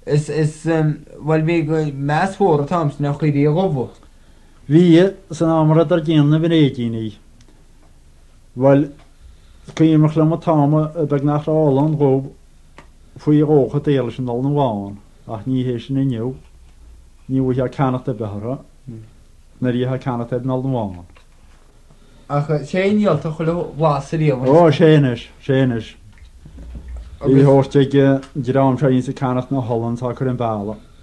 Is wel fi mes fôr o tams newch chi di o gofo. Fi sy'n amrad ar gyn na fy'n egi ni. Wel, cyn ymwch lam o tam y bag nach ralan rob fwy roch y deil sy'n dal na wan. Ach ni hes yn uniw. Ni wyth a canach dy behra. Nyr i ha canach dy nal na wan. Ach, sy'n iol to chwilio was y di o. O, sienis. Fi host ag gyda am siarad sy'n canach na Holland ac yr yn bala.